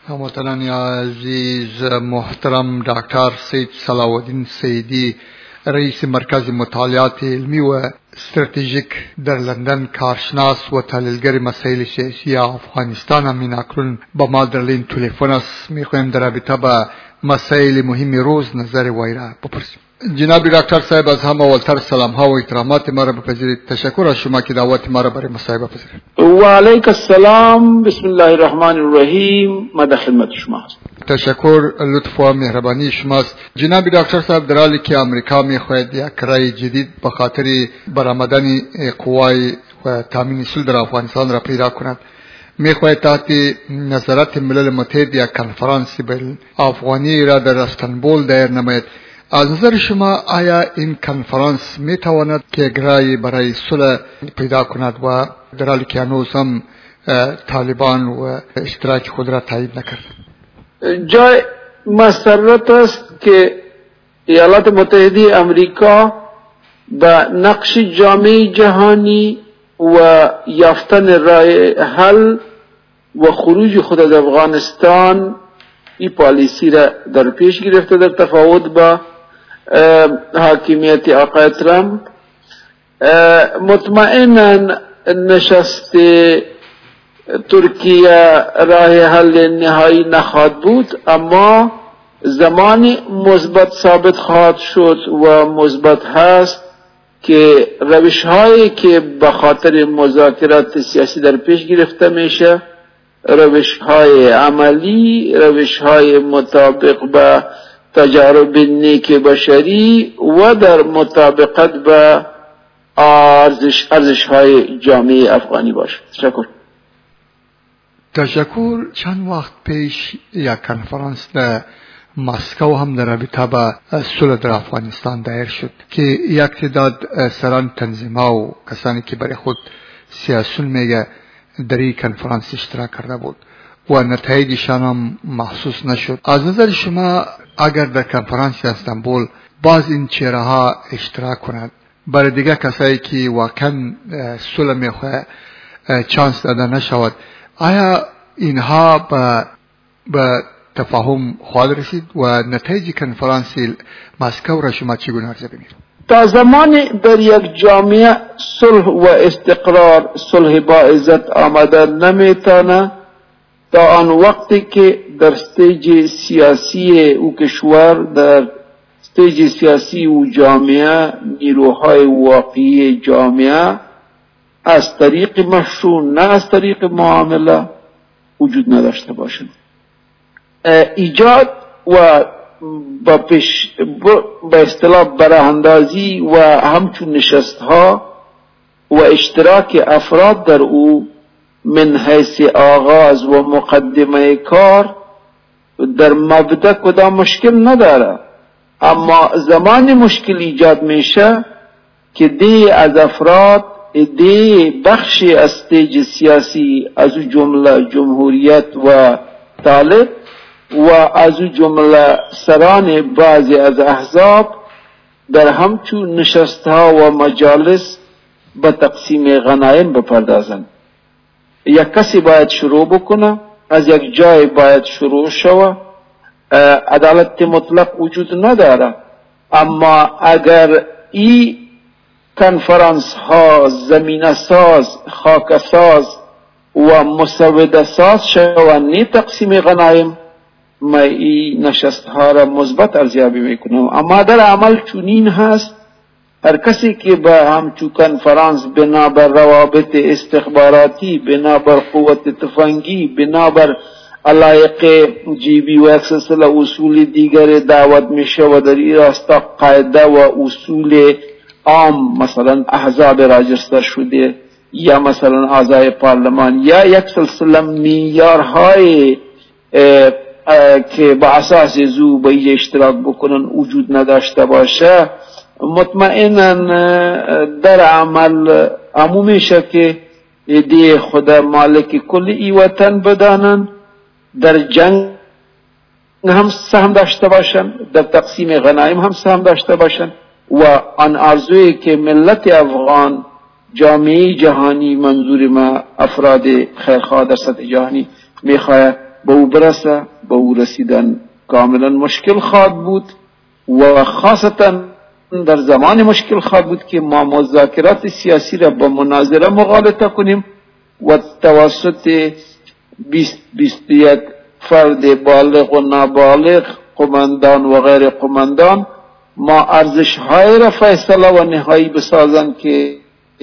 هموطنان عزیز محترم دکتر سید صلاح الدین سیدی رئیس مرکز مطالعات علمی و استراتژیک در لندن کارشناس و تحلیلگر مسائل سیاسی افغانستان همین اکنون با ما در لین تلفن است. میخوایم در رابطه با مسائل مهم روز نظر وی را بپرسیم. جناب دکتر صاحب، از همه اولتر سلام ها و احترامات ما را بپذیرید. تشکر از شما که دعوت ما را برای مصاحبه پذیرید. و علیک السلام. بسم الله الرحمن الرحیم. ما در خدمت شما هستم. تشکر، لطف و مهربانی شماست. جناب دکتر صاحب، در حالی که امریکا میخواهد یک رای جدید به خاطر برآمدن قوای و تامین صلح در افغانستان را پیدا کند، میخواهد تحت نظارت ملل متحد یک کنفرانس بین افغانی را در استانبول دایر نماید. از نظر شما آیا این کنفرانس میتواند که رای برای صلح پیدا کند و در حالی که هنوز هم طالبان و اشتراک خود را تایید نکرد؟ جای مسرت است که ایالات متحده امریکا به نقش جامعه جهانی و یافتن رای حل و خروج خود از افغانستان این پالیسی را در پیش گرفته، در تفاوت با حاکمیت آقای ترامپ. مطمئنا نشست ترکیه راه حل نهایی نخواهد بود، اما زمانی مثبت ثابت خواهد شد و مثبت هست که روش هایی که به خاطر مذاکرات سیاسی در پیش گرفته میشه، روش های عملی، روش های مطابق با تجارب نیک بشری و در مطابقت با ارزش های جامعه افغانی باشه. تشکر. چند وقت پیش یک کنفرانس در مسکو هم در رابطه با صلح در افغانستان دایر شد که یک تعداد سران تنظیم‌ها و کسانی که برای خود سیاسیون میگه در این کنفرانس اشتراک کرده بود و نتایجشان هم محسوس نشد. از نظر شما اگر در کنفرانس استانبول باز این چهره ها اشتراک کند، برای دیگه کسایی که واقعا صلح میخواه چانس داده نشود، آیا اینها به تفاهم خواهد رسید و نتایج کنفرانس مسکو را شما چگونه ارزیابی می‌کنید؟ تا زمانی در یک جامعه صلح و استقرار، صلح با عزت آمده نمیتونه تا آن وقتی که در استیج سیاسی او کشور، در استیج سیاسی او جامعه، نیروهای واقعی جامعه از طریق مشروع نه از طریق معامله وجود نداشته باشند. ایجاد و با اصطلاح براندازی و همچون نشستها و اشتراک افراد در او من حیث آغاز و مقدمه کار در مبدأ کدام مشکل نداره، اما زمان مشکل ایجاد میشه که دی از افراد، دی بخش از استیج سیاسی، از جمله جمهوریت و طالب و از جمله سران بعضی از احزاب در همچون نشستها و مجالس به تقسیم غنایم بپردازند. یک کسی باید شروع بکنه، از یک جای باید شروع شود. عدالت مطلق وجود نداره، اما اگر این کنفرانس ها زمینه ساز، خاک ساز و مسوده ساز شوند تقسیم غنایم، ما این نشست ها را مثبت ارزیابی میکنم. اما در عمل چنین هست، هر کسی که به همچون کنفرانس بنابر روابط استخباراتی، بنابر قوت تفنگی، بنابر علایق جیبی و یک سلسله اصول دیگر دعوت میشه و در این راستا قاعده و اصول عام، مثلا احزاب راجستر شده یا مثلا اعضای پارلمان یا یک سلسله معیارهای که با اساس زو به این اشتراک بکنن وجود نداشته باشه، مطمئنا در عمل عموم میشه که دی خدا مالک کل ای وطن بدانن، در جنگ هم سهم داشته باشن، در تقسیم غنایم هم سهم داشته باشن و آن آرزویی که ملت افغان، جامعه جهانی، منظور ما افراد خیرخواه در سطح جهانی میخواه به او برسه، به او رسیدن کاملا مشکل خواهد بود و خاصتا در زمان مشکل خواهد بود که ما مذاکرات سیاسی را با مناظره مغالطه کنیم و توسط 20-21 فرد بالغ و نابالغ، قماندان و غیر قماندان، ما ارزش‌های را فیصله و نهایی بسازند که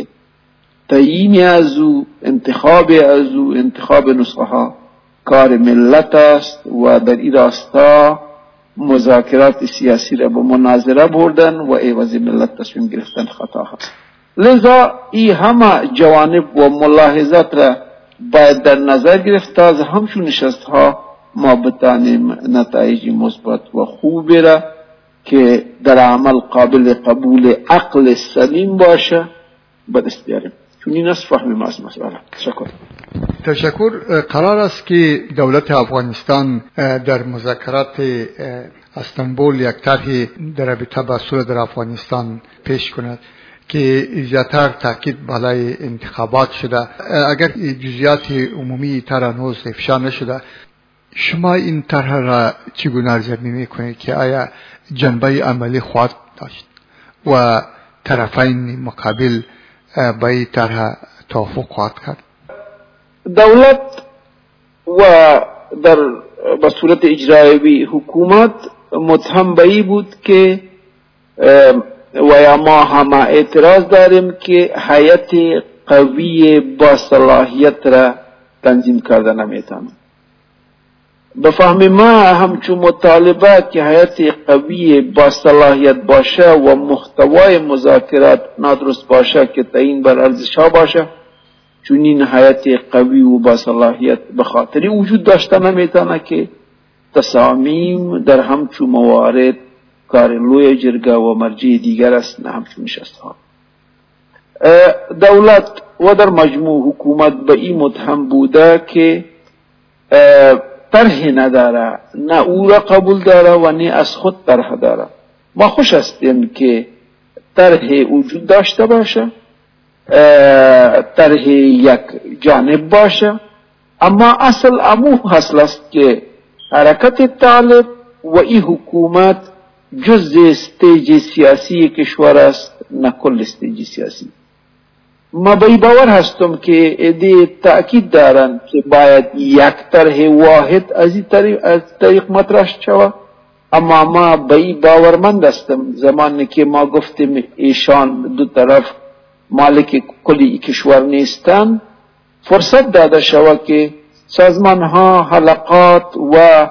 تعیین از او، انتخاب از او، انتخاب نسخه ها کار ملت است و در این راستا مذاکرات سیاسی را به مناظره بردن و عوض ملت تصمیم گرفتن خطا هست. لذا این همه جوانب و ملاحظات را باید در نظر گرفت تا از همچون نشست ها ما بتانیم نتایج مثبت و خوب را که در عمل قابل قبول عقل سلیم باشه به دست بیاریم. چون این است فهم ما از مسئله. تشکر. قرار است که دولت افغانستان در مذاکرات استانبول یک طرح در رابطه با صلح در افغانستان پیش کند که زیادتر تاکید بالای انتخابات شده. اگر جزئیات عمومی طرح هنوز افشا نشده، شما این طرح را چگونه ارزیابی میکنید که آیا جنبه عملی خواهد داشت و طرفین مقابل با این طرح توافق خواهد کرد؟ دولت و در به صورت اجرایی حکومت متهم به این بود که و یا ما هم اعتراض داریم که هیئت قوی با صلاحیت را تنظیم کرده نمیتونه. به فهم ما همچون مطالبه که هیئت قوی با صلاحیت باشه و محتوای مذاکرات نادرست باشه که تعیین بر ارزش ها باشه، چون این هیئت قوی و با صلاحیت به خاطری وجود داشته نمیتونه که تصامیم در همچون موارد کار لوی جرگه و مرجع دیگر است، نه همچون نشست ها. دولت و در مجموع حکومت به این متهم بوده که طرح نداره، نه او را قبول داره و نه از خود طرح داره. ما خوش هستیم که طرح وجود داشته باشه، طرح یک جانب باشه، اما اصل اصل است که حرکت طالب و این حکومت جز استیج سیاسی کشور است، نه کل استیج سیاسی. ما به باور هستم که ایده تأکید دارن که باید یک طرح واحد از این طریق مطرح شود، اما ما به باورمند هستم زمانی که ما گفتیم ایشان دو طرف مالک کلی کشور نیستن، فرصت داده شود که سازمان ها، حلقات و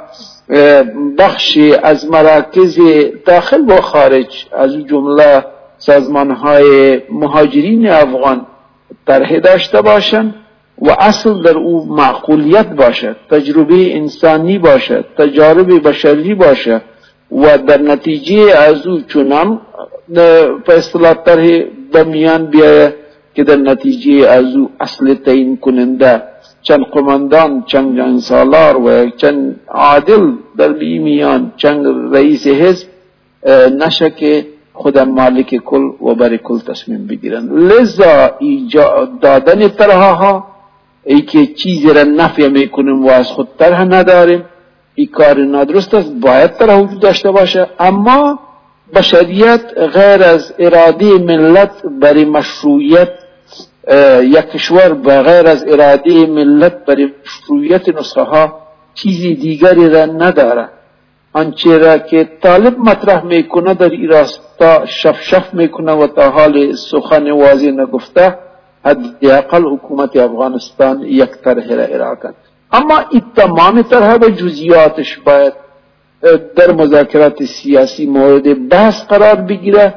بخش از مراکز داخل و خارج از جمله سازمان های مهاجرین افغان طرح داشته باشند و اصل در او معقولیت باشد، تجربه انسانی باشد، تجارب بشری باشد و در نتیجه از او چنان به اصطلاح طرح به میان بیاید که در نتیجه از او اصل تعیین کننده چند قماندان، چند جنگسالار و چند عادل در میان، چند رئیس حزب نشه که خود مالک کل و بر کل تصمیم بگیرن. لذا دادن طرحها ای که چیزی را نفی میکنیم و از خود طرح نداریم، این کار نادرست است. باید طرح وجود داشته باشه، اما بشریت غیر از اراده ملت برای مشروعیت یک کشور، بغیر از اراده ملت برای مشروعیت نسخه ها چیزی دیگری را نداره. آنچه را که طالب مطرح میکنه در این راستا شف میکنه و تا حال سخن واضح نگفته، حداقل حکومت افغانستان یک طرح را ارائه کرد. اما این تمام طرح و جزئیاتش باید در مذاکرات سیاسی مورد بحث قرار بگیره.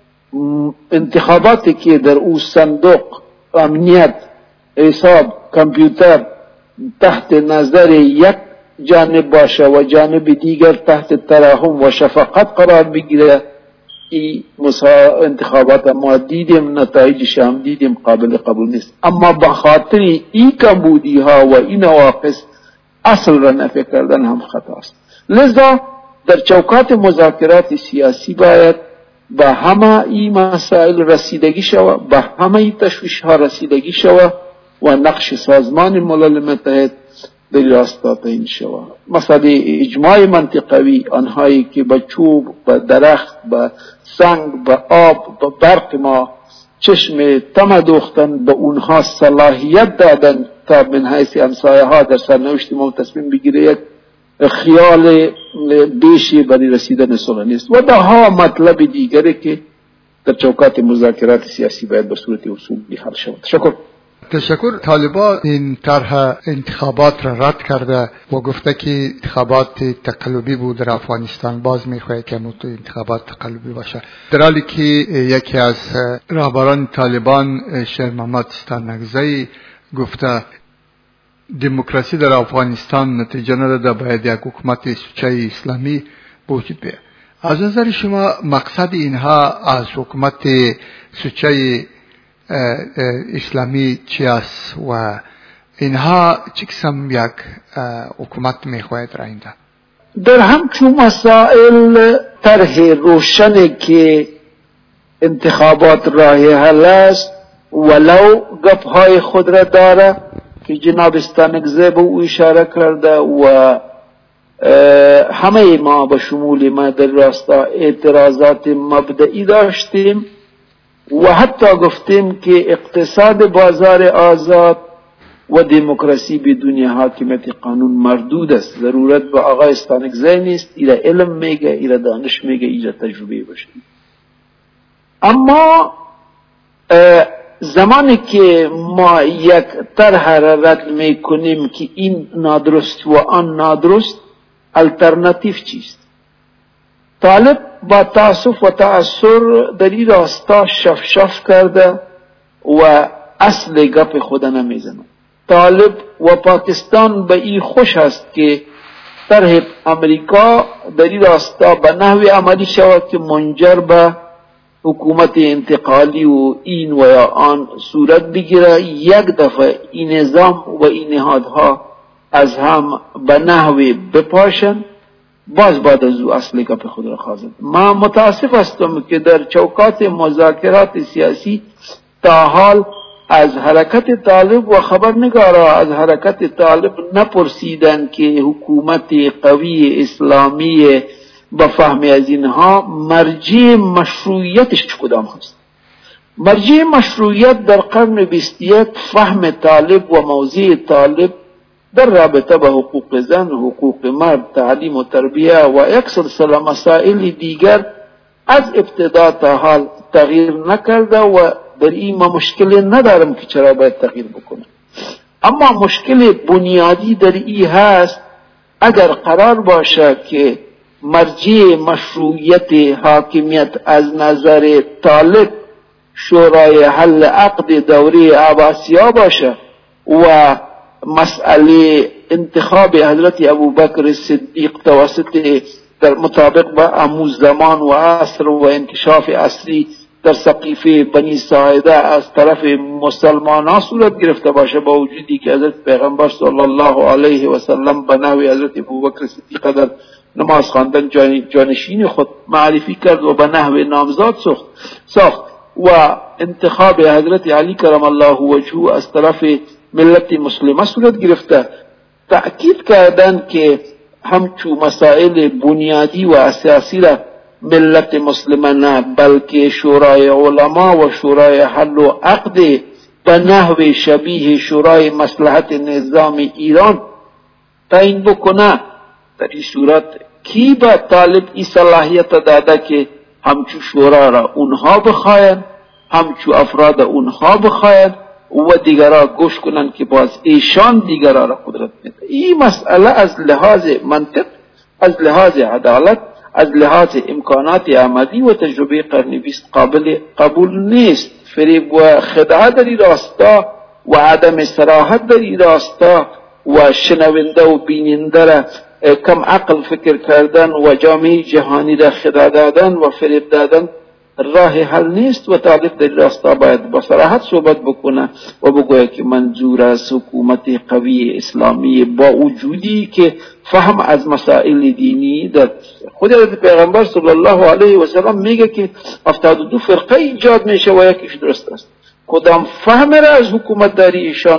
انتخاباتی که در او صندوق، امنیت، حساب، کامپیوتر تحت نظر یک جانب باشه و جانب دیگر تحت ترحم و شفقت قرار بگیره، این انتخابات ما دیدیم، نتایجش هم دیدیم، قابل قبول نیست. اما بخاطر این کمبودی ها و این نواقص اصل را نفی کردن هم خطا است. لذا در چوکات مذاکرات سیاسی باید به همه این مسائل رسیدگی شود، به همه این تشویش ها رسیدگی شود و نقش سازمان ملل متحد در راستا تعیین شود. مثلا اجماع منطقوی، آنهایی که به چوب، به درخت، به سنگ، به آب، به برق ما چشم تمه دوختن، به اونها صلاحیت دادن تا من حیث امسایه ها در سرنوشت ما تصمیم بگیره، یک خیال بیشی برای رسیدن صلح نیست. و ده ها مطلب دیگره که در چوکات مذاکرات سیاسی باید به صورت اصولی حل شود. تشکر. طالبان این طرح انتخابات را رد کرده و گفته که انتخابات تقلبی بود در افغانستان. باز میخواهد که تو انتخابات تقلبی باشه، در حالی که یکی از رهبران طالبان شیر محمد ستانکزی گفته دموکراسی در افغانستان نتیجه نداده، باید یک حکومت سوچه اسلامی وجود بیاید. از نظر شما مقصد اینها از حکومت سوچه اسلامی چی است و اینها چه قسم یک حکومت میخواهد را اینده؟ در همچون مسائل طرح روشنه که انتخابات راه حل است، ولو گپهای خود را داره که جناب ستانکزی به او اشاره کرده و همه ما به شمول ما در راستا اعتراضات مبدئی داشتیم و حتی گفتیم که اقتصاد بازار آزاد و دموکراسی بدون حاکمیت قانون مردود است. ضرورت به آقای ستانکزی نیست، ایره علم میگه، ایره دانش میگه، ایره تجربه باشه. اما زمانی که ما یک طرح را رد میکنیم که این نادرست و آن نادرست، الترناتیو چیست؟ طالب با تاسف و تأثر در این راستا شف کرده و اصل گپ خود نمیزنه. طالب و پاکستان به این خوش است که طرح امریکا در این راستا به نحوی عملی شود که منجر به حکومت انتقالی و این و یا آن صورت بگیره. یک دفعه این نظام و این نهادها از هم به نحوی بپاشن، باز بعد از او اصل گپ خود را خواهد. ما متاسف هستم که در چوکات مذاکرات سیاسی تا حال از حرکت طالب و خبرنگارا از حرکت طالب نپرسیدن که حکومت قوی اسلامی با فهم از اینها مرجع مشروعیتش کدام هست. مرجع مشروعیت در قرن 21 فهم طالب و موضع طالب در رابطه با حقوق زن، حقوق مرد، تعلیم و تربیه و یک سلسله مسائل دیگر از ابتدا تا حال تغییر نکرده و در این ما مشکل ندارم که چرا باید تغییر بکنه. اما مشکل بنیادی در این هست اگر قرار باشه که مرجع مشروعیت حاکمیت از نظر طالب شورای حل عقد دوره عباسیه باشه و مسئله انتخاب حضرت ابوبکر صدیق توسط در مطابق با اموز زمان و عصر و انکشاف اصلی در سقیفه بنی ساعده از طرف مسلمانان صورت گرفته باشه، با وجودی که حضرت پیغمبر صلی الله علیه و سلم به نحو حضرت ابوبکر صدیق در نماز خواندن جانشین خود معرفی کرد و به نحو نامزاد ساخت و انتخاب حضرت علی کرم الله وجهه از طرف ملت مسلمه صورت گرفته. تأکید کردن که همچو مسائل بنیادی و اساسی را ملت مسلمه نه بلکه شورای علما و شورای حل و عقد به نحو شبیه شورای مصلحت نظام ایران تعیین بکنه، در این صورت کی به طالب این صلاحیت داده که همچو شورا را اونها بخواین، همچو افراد اونها بخواین و دیگرها گوش کنن که باز ایشان دیگرها را قدرت میده. این مسئله از لحاظ منطق، از لحاظ عدالت، از لحاظ امکانات عملی و تجربه قرن 20 قابل قبول نیست. فریب و خداع در این راستا و عدم صراحت در این راستا و شنونده و بیننده را کم عقل فکر کردن و جامعه جهانی را خداع دادن و فریب دادن راه حل نیست و طالب در راستا باید با صراحت صحبت بکنه و بگوید که منظور از حکومت قوی اسلامی با وجودی که فهم از مسائل دینی در خود حضرت پیغمبر صلی الله علیه و سلم میگه که 72 فرقه ایجاد میشه و یکیش درست است. کدام فهم را از حکومت داری ایشان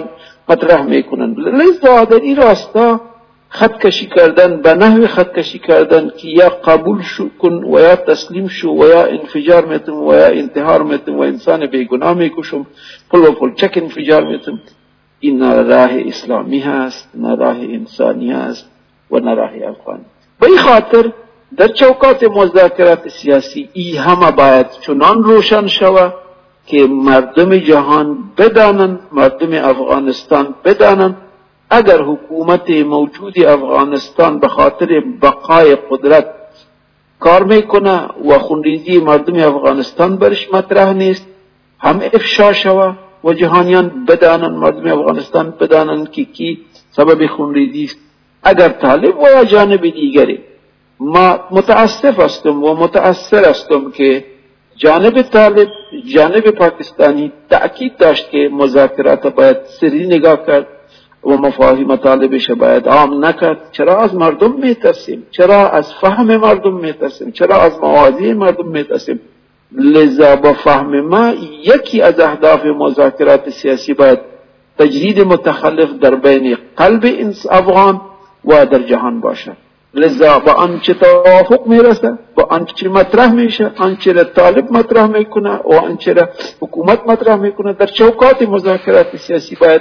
مطرح میکنن. لذا در این راستا خط کشی کردن به نحو خط کشی کردن که یا قبول کن و یا تسلیم شو و یا انفجار میتم و یا انتحار میتم و انسان بیگناه میکشم، پل و پل چک انفجار میتم، این نه راه اسلامی هست، نه راه انسانی هست و نه راه افغانی. به این خاطر در چوکات مذاکرات سیاسی ای همه باید چنان روشن شود که مردم جهان بدانند، مردم افغانستان بدانند اگر حکومت موجود افغانستان به خاطر بقای قدرت کار میکنه و خونریزی مردم افغانستان برش مطرح نیست، هم افشا شود و جهانیان بدانند، مردم افغانستان بدانند که کی سبب خونریزی است. اگر طالب و یا جانب دیگری، ما متاسف هستم و متاثر هستم که جانب طالب، جانب پاکستانی تأکید داشت که مذاکرات باید سری نگاه کرد و مفاهیم طالبش باید عام نکرد. چرا از مردم میترسیم؟ چرا از فهم مردم میترسیم؟ چرا از مواضع مردم میترسیم؟ لذا با فهم ما یکی از اهداف مذاکرات سیاسی باید تجرید متخلف در بین قلب افغان و در جهان باشد. لذا با آنچه توافق میرسه، با آنچه مطرح میشه، آنچه را طالب مطرح میکنه و آنچه را حکومت مطرح میکنه در چوکات مذاکرات سیاسی باید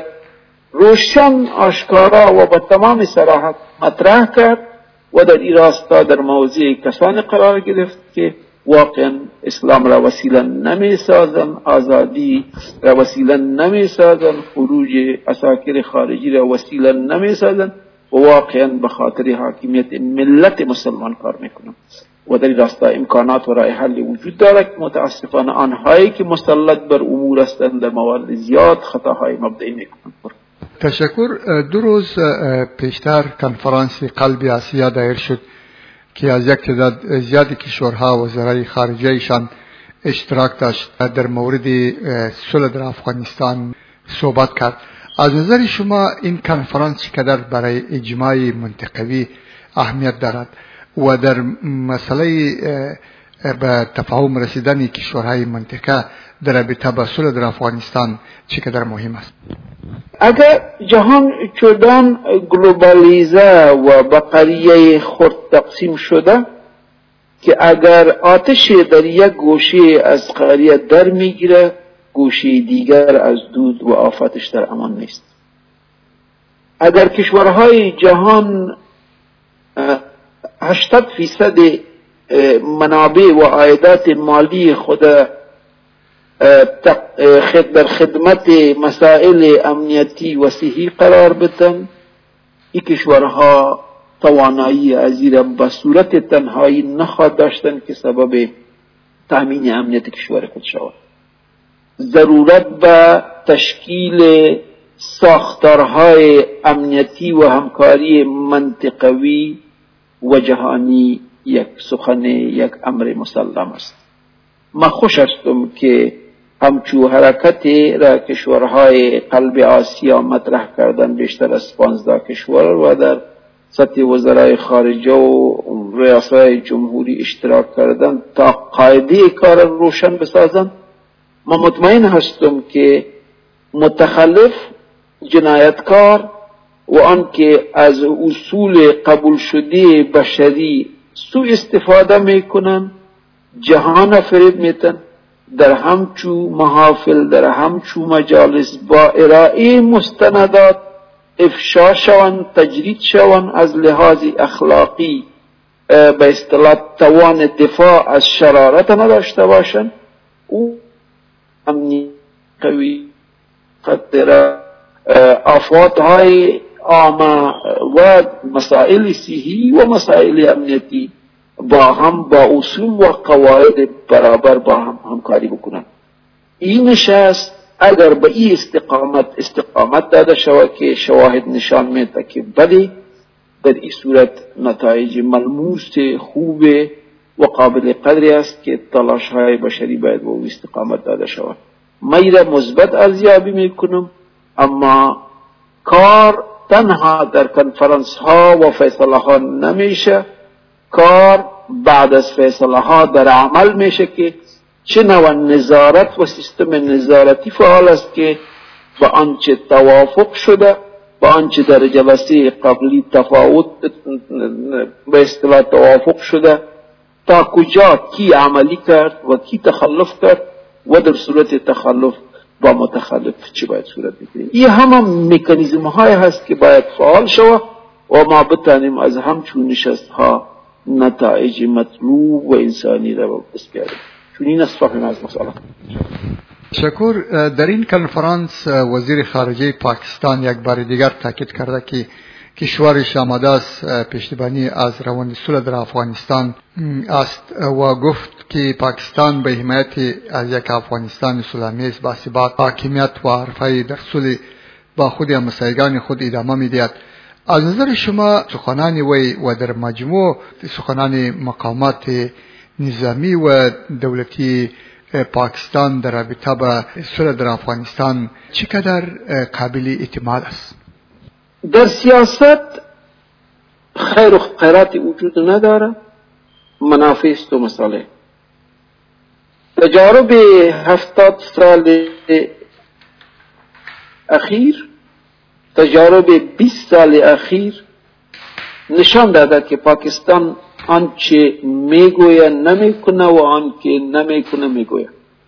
روشن، آشکارا و با تمام صراحت مطرح کرد و در این راستا در موضع کسان قرار گرفت که واقعا اسلام را وسیله نمی سازن، آزادی را وسیله نمی سازن، خروج عساکر خارجی را وسیله نمی سازن و واقعا به خاطر حاکمیت ملت مسلمان کار میکنن و در این راستا امکانات و راه حل وجود دارد. متاسفانه آنهایی که مسلط بر امور هستند در موارد زیاد خطاهای مبدئی میکنند. تشکر. 2 روز پیشتر کنفرانس قلب آسیا دایر شد که از یک تعداد زیادی کشورها وزرای خارجهشان اشتراک داشت در مورد صلح در افغانستان صحبت کرد. از نظر شما این کنفرانس چقدر برای اجماع منطقوی اهمیت دارد و در مسئله به تفاهم رسیدن کشورهای منطقه در رابطه با صلح در افغانستان چقدر مهم است؟ اگر جهان چندان گلوبالیزه و به قریه خرد تقسیم شده که اگر آتش در یک گوشه از قریه در میگیره، گوشه دیگر از دود و آفتش در امان نیست. اگر کشورهای جهان 80% منابع و عایدات مالی خود در خدمت مسائل امنیتی و صحی قرار بدن، این کشورها توانایی ازیره به صورت تنهایی نخواهد داشتن که سبب تامین امنیت کشور خود شود. ضرورت به تشکیل ساختارهای امنیتی و همکاری منطقوی و جهانی یک سخن، یک امر مسلم است. من خوش هستم که همچو حرکت را کشورهای قلب آسیا مطرح کردن، بیشتر از 15 کشور و در سطح وزرای خارجه و ریاستهای جمهوری اشتراک کردن تا قاعده کار روشن بسازن. من مطمئن هستم که متخلف، جنایتکار و آنکه از اصول قبول شده بشری سوء استفاده میکنن، جهان فریب میتن، در همچو محافل، در همچو مجالس با ارائه مستندات افشا شوند، تجرید شوند، از لحاظ اخلاقی به اصطلاح توان دفاع از شرارت نداشته باشند، او امنی قوی خطر آفاتهای عامه و مسائل صحی و مسائل امنیتی با هم با اصول و قواعد برابر با هم همکاری بکنند. این نشست اگر به این استقامت داده شود که شواهد نشان میده که بله در این صورت نتایج ملموس خوب و قابل قدری است که تلاش های بشری باید به او استقامت داده شود. میره مثبت ارزیابی میکنم، اما کار تنها در کنفرانس ها و فیصله ها نمیشه. کار بعد از فیصله ها در عمل میشه که چه نوع نظارت و سیستم نظارتی فعال است که با آنچه توافق شده، با آنچه در جلسه قبلی تفاوت به اصطلاح توافق شده، تا کجا کی عملی کرد و کی تخلف کرد و در صورت تخلف با متخلف چی باید صورت بگیریم. این همه مکانیزم های هست که باید فعال شود و ما بتانیم از همچون نشست ها نتایج مطلوب و انسانی را دست بیاریم. چون این است فهم از مسئله. شکر. در این کنفرانس وزیر خارجه پاکستان یک بار دیگر تاکید کرده که کشورش آماده است پشتیبانی از روند صلح در افغانستان است و گفت که پاکستان به حمایت از یک افغانستان صلح‌آمیز با ثبات، حاکمیت و حرفه در صلح با خود همسایگان خود ادامه می‌دهد. از نظر شما سخنان وی و در مجموع سخنان مقامات نظامی و دولتی پاکستان در رابطه با صلح در افغانستان چقدر قابل اعتماد است؟ در سیاست خیر و خیراتی وجود نداره، منافع است و مصالح. تجارب 70 سال اخیر، تجارب 20 سال اخیر نشان داده که پاکستان آنچه میگوید نمیکنه و آنچه نمیکنه میگوید.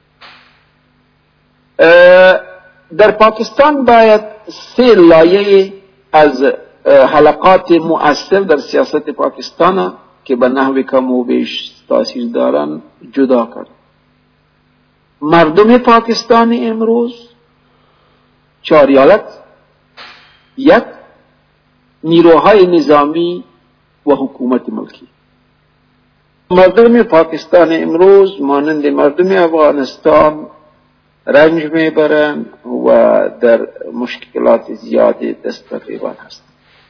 در پاکستان باید 3 لایه از حلقات مؤثر در سیاست پاکستان که به نحو کم و بیش تاثیر دارن جدا کرد. مردم پاکستان امروز 4 ایالت، 1 نیروهای نظامی و حکومت ملکی. مردم پاکستان امروز مانند مردم افغانستان رنج میبرند و در مشکلات زیاد دست به گریبان هستند.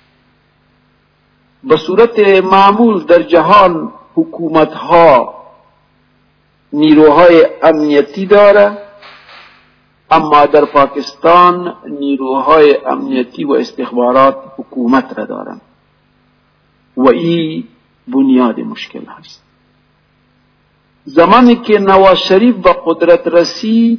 به صورت معمول در جهان حکومت ها نیروهای امنیتی داره، اما در پاکستان نیروهای امنیتی و استخبارات حکومت را دارند و این بنیاد مشکل هست. زمانی که نواز شریف به قدرت رسید،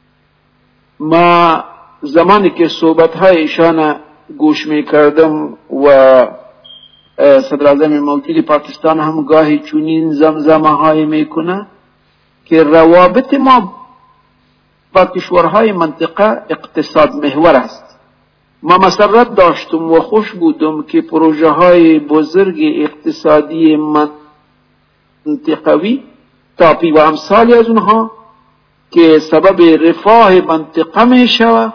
ما زمانی که صحبت های ایشان گوش می کردم و صدر اعظم موجود پاکستان هم گاهی چونین زمزمه های می کنه که روابط ما با کشورهای منطقه اقتصاد محور است. ما مسرت داشتم و خوش بودم که پروژه های بزرگ اقتصادی منطقوی تاپی و امثالی از اونها که سبب رفاه منطقه می شود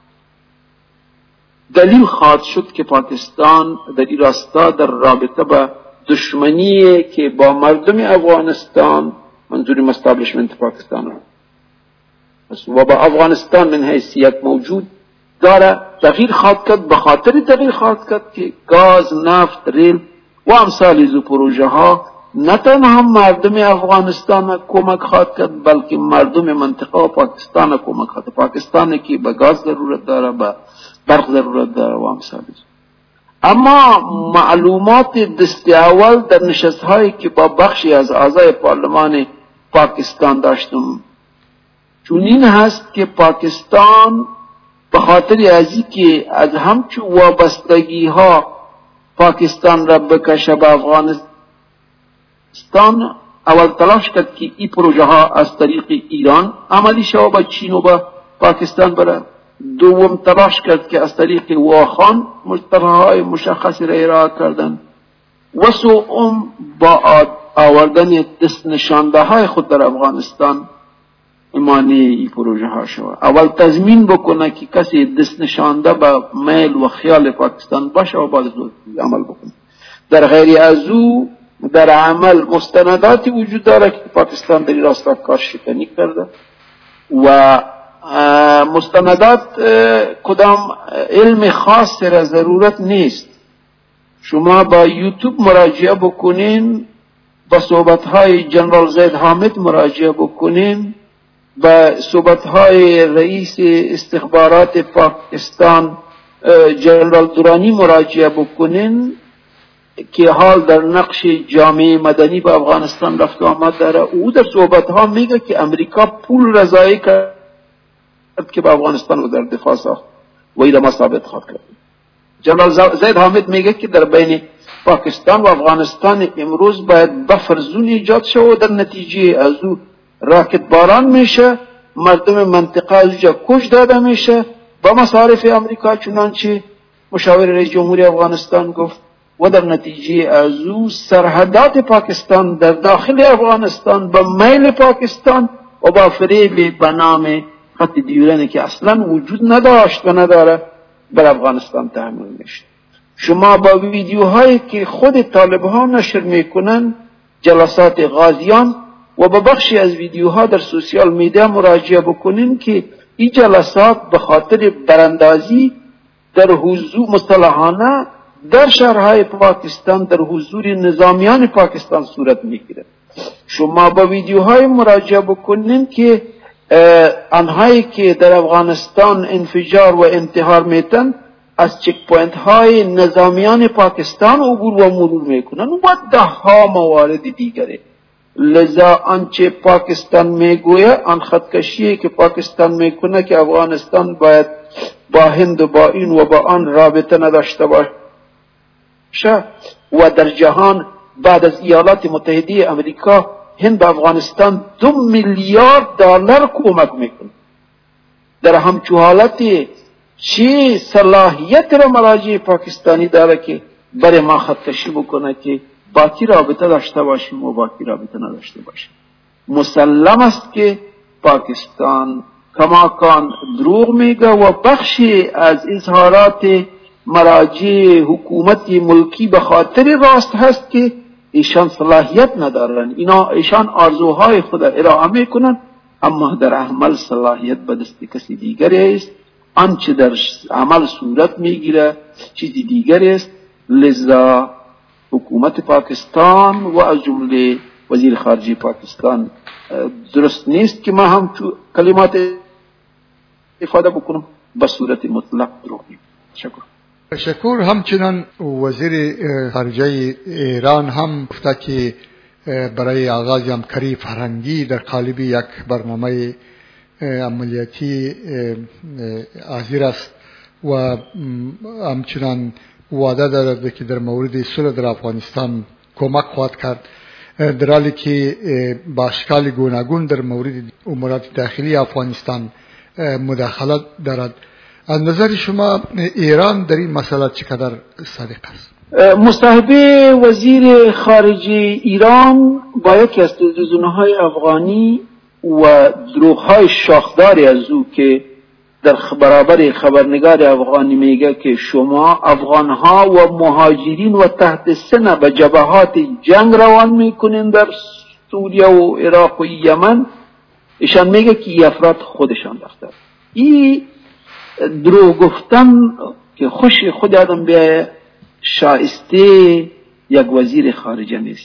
دلیل خواهد شد که پاکستان در این راستا در رابطه با دشمنی که با مردم افغانستان، منظورم استابلیشمنت پاکستان و با افغانستان من حیثیت موجود داره تغییر خواهد کرد. به خاطر تغییر خواهد کرد که گاز، نفت، ریل و امثال از پروژه ها نه تنها مردم افغانستان کمک خواهد کرد بلکه مردم منطقه و پاکستان کمک خواهد کرد. پاکستان که به گاز ضرورت داره، به برق ضرورت داره و امثال. اما معلومات دست اول در نشست هایی که با بخشی از اعضای پارلمان پاکستان داشتم چونین هست که پاکستان به خاطر ازی که از همچون وابستگی ها پاکستان را بکشه به افغانستان، اول تلاش کرد که این پروژه ها از طریق ایران عملی شود با چین و با پاکستان بره. دوم تلاش کرد که از طریق واخان طرحهای مشخصی را ارائه کردن و سوم با آوردن دست نشانده های خود در افغانستان ایمانی این پروژه ها شود. اول تضمین بکنه که کسی دست نشانده با میل و خیال پاکستان باشه و بعد عمل بکنه. در غیر از او در عمل مستنداتی وجود داره که پاکستان در این راستا کارشکنی کرده و مستندات کدام علم خاص را ضرورت نیست. شما با یوتیوب مراجعه بکنین، با صحبت‌های جنرال زید حامد مراجعه بکنین، با صحبت‌های رئیس استخبارات پاکستان جنرال درانی مراجعه بکنین که حال در نقش جامعه مدنی با افغانستان رفت و آمد داره. او در صحبت‌ها میگه که امریکا پول رضایی کرده که به افغانستان وزارت دفاع ساخت و این ما ثابت خواهد کرد. جنرال زید حامد میگه که در بین پاکستان و افغانستان امروز باید بفر زون ایجاد شد و در نتیجه از او راکت باران میشه، مردم منطقه از اونجا کش داده میشه با مصارف امریکا، چنانچه مشاور رئیس جمهوری افغانستان گفت، و در نتیجه از او سرحدات پاکستان در داخل افغانستان به میل پاکستان و با فریب به نام خط دیورنی که اصلا وجود نداشت و نداره بر افغانستان تحمیل میشه. شما با ویدیوهایی که خود طالبان نشر میکنن جلسات غازیان و با بخشی از ویدیوها در سوشیال میدیا مراجعه بکنین که این جلسات به خاطر براندازی در حضور مصطلحانه در شهرهای پاکستان در حضور نظامیان پاکستان صورت میگیره. شما با ویدیوهای مراجعه بکنین که آنهایی که در افغانستان انفجار و انتحار میتن از چک پوینت های نظامیان پاکستان عبور و مرور میکنن و ده ها موارد دیگره. لذا آنچه پاکستان میگوید آن خودکشیه که پاکستان میکنه که افغانستان باید با هند و با این و با آن رابطه نداشته باشه و در جهان بعد از ایالات متحده امریکا هند به افغانستان 2 میلیارد دلار کمک میکنه. در همچون حالتی چه صلاحیت را مراجع پاکستانی داره که برای ما خودکشی بکنه که با کی رابطه داشته باشیم و با کی رابطه نداشته باشیم؟ مسلم است که پاکستان کماکان دروغ میگه و بخشی از اظهارات مراجع حکومتی ملکی به خاطر راست هست که ایشان صلاحیت ندارن، ایشان آرزوهای خود ارائه میکنن اما در عمل صلاحیت به دست کسی دیگری است. آنچه در عمل صورت میگیره چیزی دیگری است. لذا حکومت پاکستان و از جمله وزیر خارجه پاکستان درست نیست که ما هم کلمات افاده بکنم به صورت مطلق دروغ میگه. تشکر. همچنان وزیر خارجه ایران هم گفته که برای آغاز همکاری فرهنگی در قالب یک برنامه عملیاتی حاضر است و همچنان وعده دارد که در مورد صلح در افغانستان کمک خواهد کرد، در حالی که با اشکال گوناگون در مورد امورات داخلی افغانستان مداخلت دارد. از نظر شما ایران در این مسئله چقدر صادق است؟ مصاحبه وزیر خارجه ایران با یکی از تلویزیون‌های افغانی و دروغ‌های شاخداری از او که در برابر خبرنگار افغانی میگه که شما افغانها و مهاجرین و تحت سن به جبهات جنگ روان میکنین در سوریه و عراق و یمن، ایشان میگه که این افراد خودشان رفتن. این دروغ گفتن که خوش خود آدم بیایه شایسته یک وزیر خارجه نیست.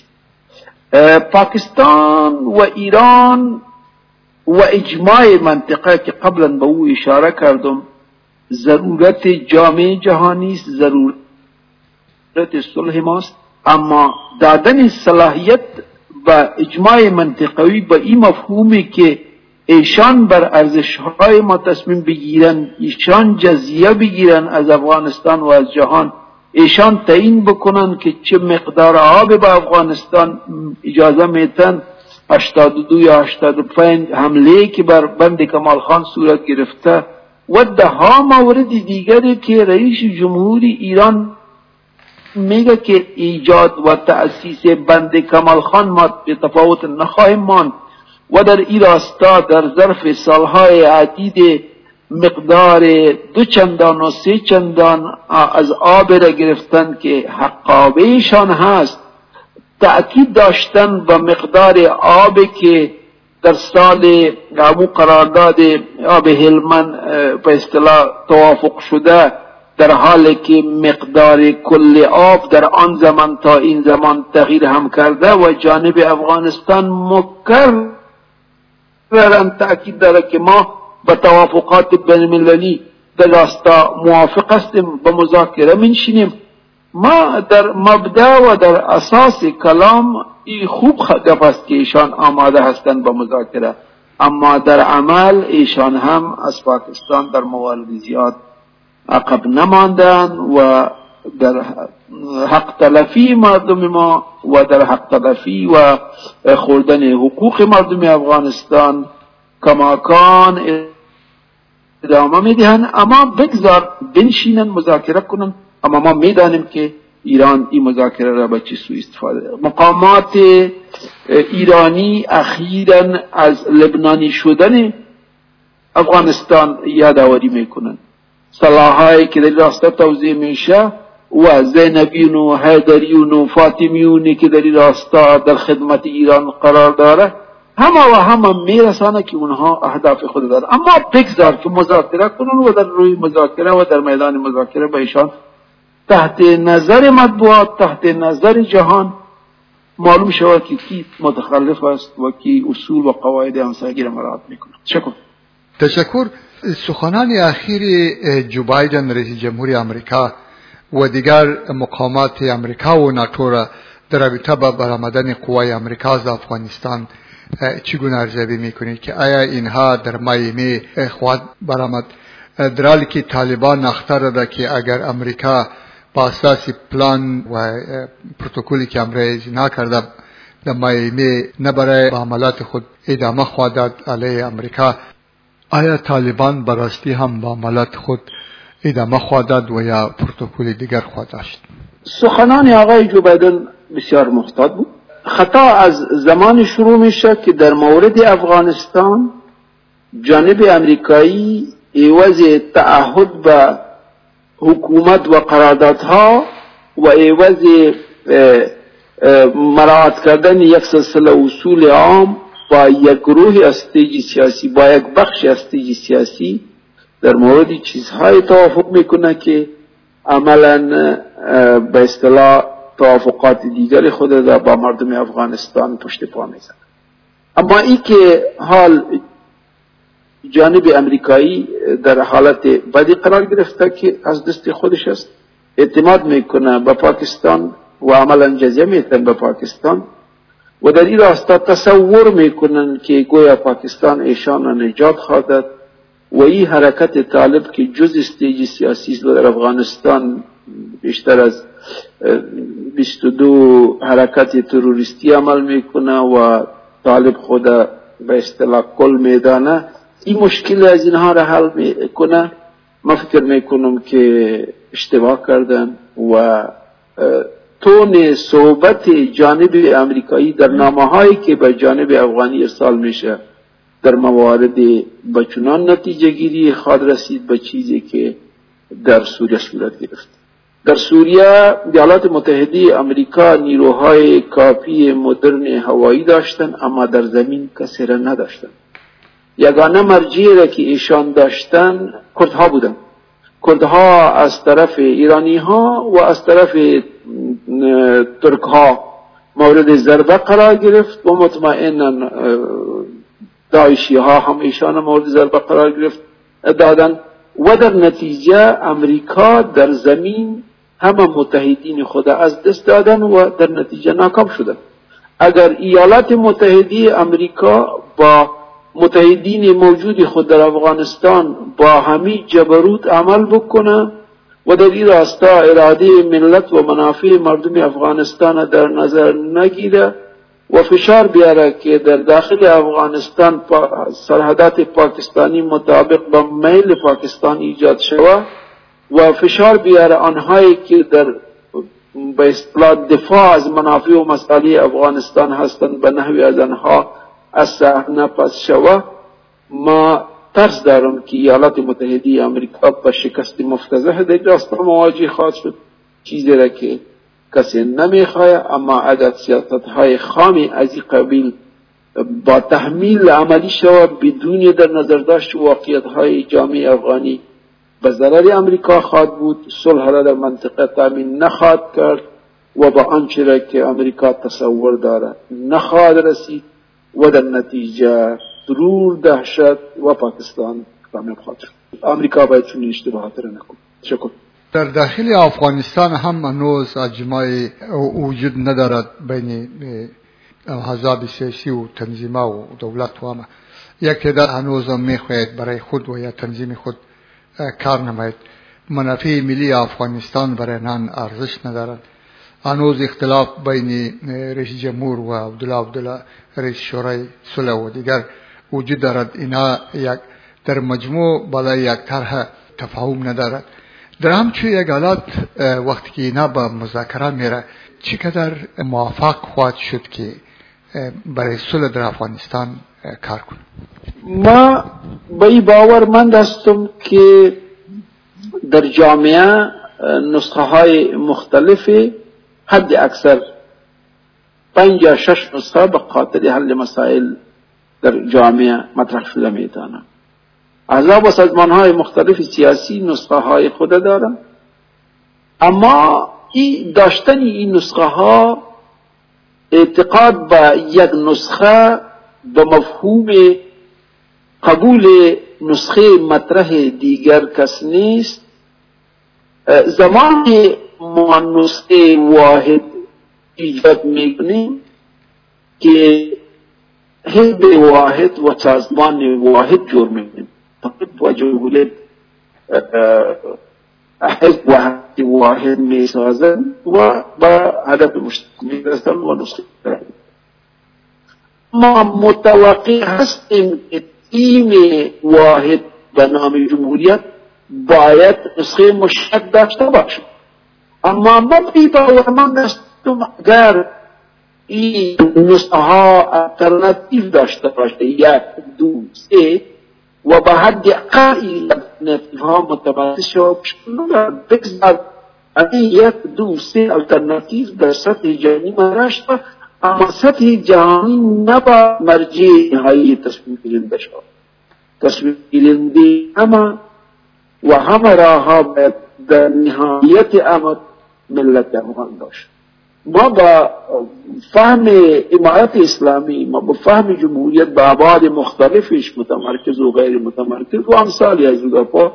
پاکستان و ایران و اجماع منطقه که قبلا به او اشاره کردم ضرورت جامعه جهانی است، ضرورت صلح ماست، اما دادن صلاحیت به اجماع منطقوی به این مفهومی که ایشان بر ارزش‌های ما تصمیم بگیرن، ایشان جزیه بگیرن از افغانستان و از جهان، ایشان تعیین بکنن که چه مقدار آب به افغانستان اجازه میتن، 82 یا 85 حمله که بر بند کمال خان صورت گرفته و ده ها مورد دیگری که رئیس جمهوری ایران میگه که ایجاد و تأسیس بند کمال خان ما به تفاوت نخواهیم ماند و در این راستا در ظرف سالهای عدید مقدار 2 چندان و 3 چندان از آب را گرفتن که حقابهشان هست، تأکید داشتن و مقدار آب که در سال قرارداد آب هلمند به اصطلاح توافق شده، در حالی که مقدار کل آب در آن زمان تا این زمان تغییر هم کرده و جانب افغانستان مکررن تأکید داره که ما به توافقات بین المللی در راستا موافق هستیم، به مذاکره منشینیم. ما در مبدا و در اساس کلام این خوب گپ است که ایشان آماده هستند به مذاکره، اما در عمل ایشان هم از پاکستان در موارد زیاد عقب نماندند و در حق تلفی مردم ما و در حق تلفی و خوردن حقوق مردم افغانستان کماکان ادامه میدهند. اما بگذار بنشینن مذاکره کنن، اما ما میدانیم که ایران این مذاکره را به چه سوی استفاده. مقامات ایرانی اخیراً از لبنانی شدن افغانستان یادآوری میکنن. صلاحایی که در راسته توضیح میشه و زینبیون و حیدریون و فاطمیونی که در راسته در خدمت ایران قرار داره همه میرسانه که اونها اهداف خود داره. اما بگذار که مذاکره کنن و در روی مذاکره و در میدان مذاکره به ایشان تحت نظر مطبوعات، تحت نظر جهان معلوم شود که کی متخلف است و کی اصول و قواعد همسایگی را مراعات میکنه. تشکر. سخنان اخیر جو بایدن رئیس جمهوری آمریکا و دیگر مقامات آمریکا و ناتو را در رابطه با برآمدن قوای آمریکا از افغانستان چگونه ارزیابی میکنید که آیا اینها در ماه می خواهد برآمد، در حالی که طالبان اختار داده که اگر آمریکا با اساس پلان و پروتکلی که امروز نکرده در ماه می نبره با عملات خود ادامه خواهد داد علیه آمریکا، آیا طالبان براستی هم با عملات خود ادامه خواهد داد و یا پروتکل دیگر خواهد داشت؟ سخنان آقای جو بایدن بسیار محتاط بود. خطا از زمان شروع میشه که در مورد افغانستان جانب امریکایی عوض تعهد به حکومت و قراردادها و عوض مراعات کردن یک سلسله اصول عام با یک گروه استیجی سیاسی، با یک بخش استیجی سیاسی در مورد چیزهای توافق میکنه که عملا به اصطلاح توافقات دیگر خود را با مردم افغانستان پشت پا میزنه. اما این که حال جانب امریکایی در حالت بدی قرار گرفته که از دست خودش است، اعتماد میکنه به پاکستان و عملا جزیه میتن به پاکستان و در این راستا تصور میکنن که گویا پاکستان ایشان را نجات خواهد و این حرکت طالب که جز استیج سیاسی در افغانستان بیشتر از 22 حرکت تروریستی عمل میکنه و طالب خود به اصطلاح کل میدانه، این مشکل از اینها را حل میکنه. من فکر میکنم که اشتباه کردن و تون صحبت جانب امریکایی در نامه‌هایی که به جانب افغانی ارسال میشه در موارد بچنان نتیجه گیری خواهد رسید به چیزی که در سوریه صورت گرفت. در سوریه ایالات متحده امریکا نیروهای کافی مدرن هوایی داشتن اما در زمین کسی را نداشتن. یگانه مرجعی را که ایشان داشتن کردها بودن. کردها از طرف ایرانی ها و از طرف ترک ها مورد ضربه قرار گرفت و مطمئنا داعشی ها هم ایشان مورد ضربه قرار گرفت دادن و در نتیجه امریکا در زمین همه متحدین خود از دست دادن و در نتیجه ناکام شدن. اگر ایالات متحده امریکا با متحدین موجود خود در افغانستان با همین جبروت عمل بکنه و در این راستا اراده ملت و منافع مردم افغانستان در نظر نگیره و فشار بیاره که در داخل افغانستان سرحدات پاکستانی مطابق با میل پاکستان ایجاد شود و فشار بیاره آنهایی که در به اصطلاح دفاع از منافع و مصالح افغانستان هستند به نحوی از آنها از صحنه پس شود، ما ترس دارم که ایالات متحده امریکا با شکست مفتضح در راستا مواجه خواهد شد، چیزی را که کسی نمیخواه. اما اگر سیاستهای خامی از این قبیل با تحمیل عملی شود بدون در نظر داشت واقعیت‌های جامعه افغانی به ضرر امریکا خواهد بود، صلح را در منطقه تامین نخواهد کرد و با آنچه را که امریکا تصور داره نخواهد رسید و در نتیجه ضرور دهشت و پاکستان کامیاب خواهد شد. امریکا باید چنین اشتباهات را نکنه. شکر. در داخل افغانستان هم هنوز اجماع وجود ندارد بین احزاب سیاسی و تنظیم‌ها و دولت و همه. یک تعداد هنوز هم میخواهید برای خود و یا تنظیم خود کار نماید. منافع ملی افغانستان برای نان ارزش ندارد. هنوز اختلاف بین رئیس جمهور و عبدالله رئیس شورای صلح و دیگر وجود دارد. اینا یک در مجموع بالای یک طرح تفاهم ندارد. در همچون یک حالات وقتی که اینا با مذاکره میره چقدر موفق خواهد شد که برای صلح در افغانستان کار کنه؟ ما به این باورمند هستم که در جامعه نسخه های مختلف حد اکثر 5 یا 6 نسخه به خاطر حل مسائل در جامعه مطرح شده میتونه. احزاب و سازمان های مختلف سیاسی نسخه های خود دارن، اما داشتن این نسخه ها اعتقاد به یک نسخه به مفهوم قبول نسخه مطرح دیگر کس نیست. زمان ما نسخه واحد ایجاد میکنیم که حزب واحد و سازمان واحد جور میکنیم و جمهوریت حزب واحد میسازن و با هدف مشترک میرسن و نسخه ما متوقع هستیم که تیم واحد به نام جمهوریت باید نسخه مشترک داشته باشد. اما ما باورمند هستیم اگر این نسخه ها الترناتیو داشته باشه 1، 2، 3 و به حد اقل الترناتیو ها متمرکز شود بگذار این 1، 2، 3 الترناتیو در سطح جهانی مرشد، اما سطح جهانی نبا مرجع نهایی تصمیم گیرنده شود. تصمیم گیرنده همه راه ها باید در نهایت امر ملت افغان داشت. ما با فهم امارت اسلامی، ما با فهم جمهوریت با ابعاد مختلفش متمرکز و غیر متمرکز و امثالی از اروپا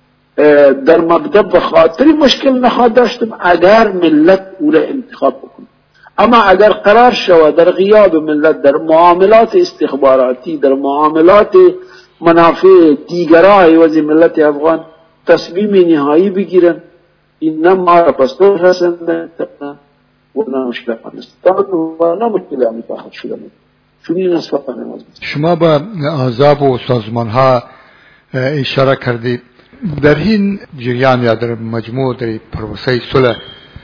در مبدأ به خاطر مشکل نخواهد داشتم اگر ملت او را انتخاب بکنه. اما اگر قرار شود در غیاب ملت در معاملات استخباراتی، در معاملات منافع دیگرای وزی ملت افغان تصمیم نهایی بگیرن، این نه ما را پستور رسنده و نه مشکل افغانستان و نه مشکل امریکا خود شده می. چون این اصفا نماز شما به احزاب و سازمان ها اشاره کردید. در این جریان یا در مجموع در پروسه صلح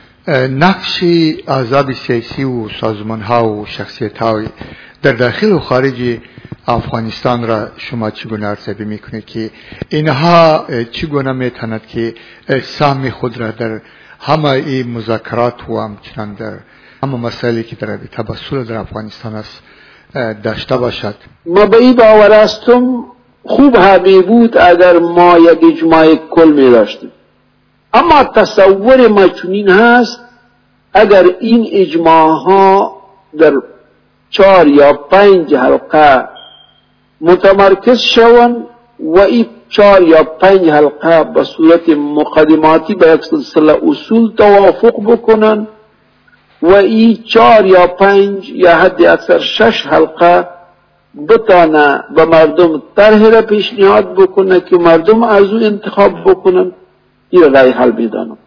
نقش احزاب سیاسی و سازمان ها و شخصیت ها در داخل و خارج افغانستان را شما چگونه ارزیابی میکنید که اینها چگونه میتواند که سهم خود را در همه این مذاکرات و همچنان در همه مسائلی که در رابطه با صلح در افغانستان است داشته باشد؟ ما به این باور هستم خوب همی بود اگر ما یک اجماع کل می داشتیم، اما تصور ما چنین هست اگر این اجماع ها در 4 یا 5 حلقه متمرکز شوند و این 4 یا 5 حلقه به صورت مقدماتی به یک سلسله اصول توافق بکنن و این 4 یا 5 یا حد اکثر 6 حلقه بتانه به مردم طرح را پیشنهاد بکنه که مردم از او انتخاب بکنن، این رای حل میدانم.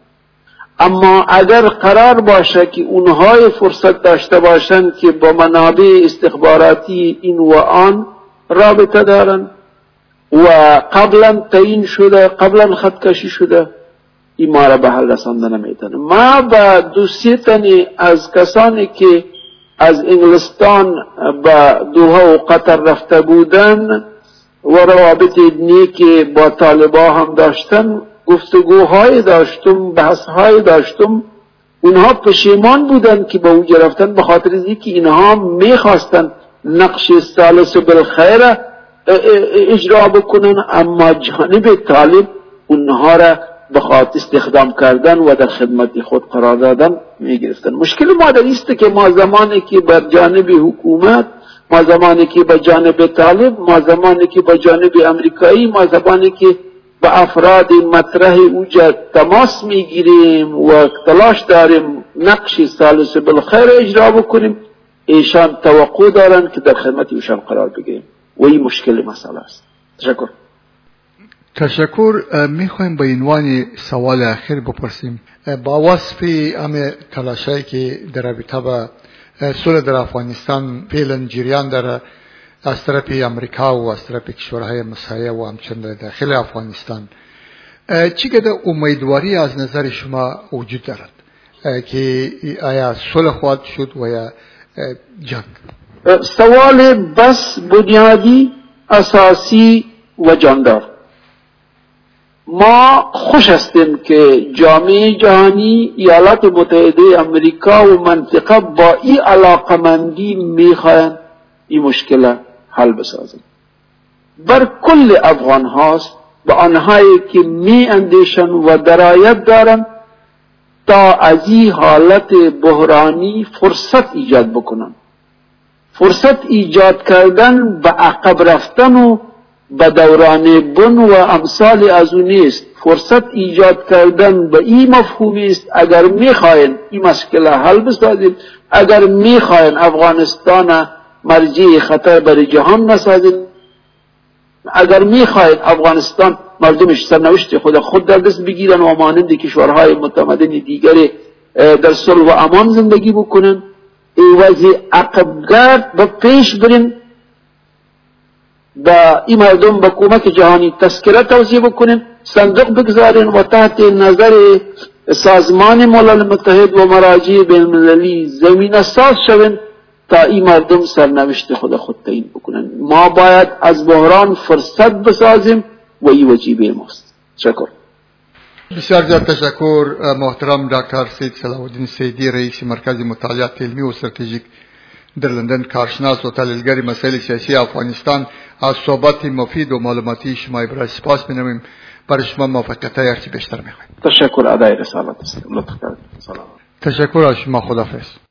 اما اگر قرار باشه که اونهای فرصت داشته باشن که با منابع استخباراتی این و آن رابطه دارن و قبلا تعیین شده، قبلا خطکشی شده، این ما را به حل رسانده نمیتونه. ما با 2-3 تن از کسانی که از انگلستان به دوحه و قطر رفته بودن و روابط نیک با طالبا هم داشتن گفتگوهای داشتم، بحثهای داشتم. اونها پشیمان بودن که به اونجا رفتن به خاطر اینکه اینها میخواستن نقش ثالث بالخیر اجرا بکنن، اما جانب طالب اونها را به خاطر استخدام کردن و در خدمت خود قرار دادن میگرفتن. مشکل ما در است که ما زمانی که بر جانب حکومت، ما زمانی که به جانب طالب، ما زمانی که به جانب امریکایی، ما زمانی که به افراد مطرح اوجا تماس میگیریم و تلاش داریم نقش ثالث بالخیر اجرا بکنیم، ایشان توقع دارن که در خدمت ایشان قرار بگیریم و این مشکل مسئله است. تشکر. میخوایم به عنوان سوال اخیر بپرسیم با وصف همه تلاشایی که در رابطه با صلح در افغانستان فعلا جریان داره از طرف امریکا و از طرف کشورهای مساعد و همچنین داخل افغانستان، چقدر امیدواری از نظر شما وجود دارد که آیا صلح خواهد شد و یا جنگ؟ سوال بس بنیادی، اساسی و جاندار. ما خوش هستیم که جامعه جهانی، ایالات متحده امریکا و منطقه با این علاقمندی میخواهند این مشکل حل بسازند. بر کل افغان هاست به آنهایی که می اندیشن و درایت دارن تا از این حالت بحرانی فرصت ایجاد بکنن. فرصت ایجاد کردن به عقب رفتن و به دوران بن و امثال از اون نیست. فرصت ایجاد کردن به این مفهومی است اگر میخواین این مشکل حل بسازید، اگر میخواین افغانستان مرجع خطر برای جهان نسازید، اگر میخواید افغانستان مردمش سرنوشت خود در دست بگیرن و مانند کشورهای متمدن دیگر در صلح و امان زندگی بکنن، ایوازی عقبگرد به پیش برین، با این مردم با کمک جهانی تذکره توزیع بکنن، صندوق بگذارن و تحت نظر سازمان ملل متحد و مراجع بین المللی زمینه ساز شون تا این مردم سرنوشت خود تعیین بکنن. ما باید از بحران فرصت بسازیم و این وجیبه ماست. شکر. بسیار زیاد تشکر محترم دکتر سید صلاح الدین سیدی، رئیس مرکز مطالعات علمی و استراتژیک در لندن، کارشناس و تحلیلگر مسائل سیاسی افغانستان، از صحبت مفید و معلوماتی شما برای سپاس می‌نماییم. برای شما موفقیت هرچی بیشتر می‌خوایم. تشکر. ادای رسالت است. لطف کردید. سلام. تشکر از شما. خداحافظ.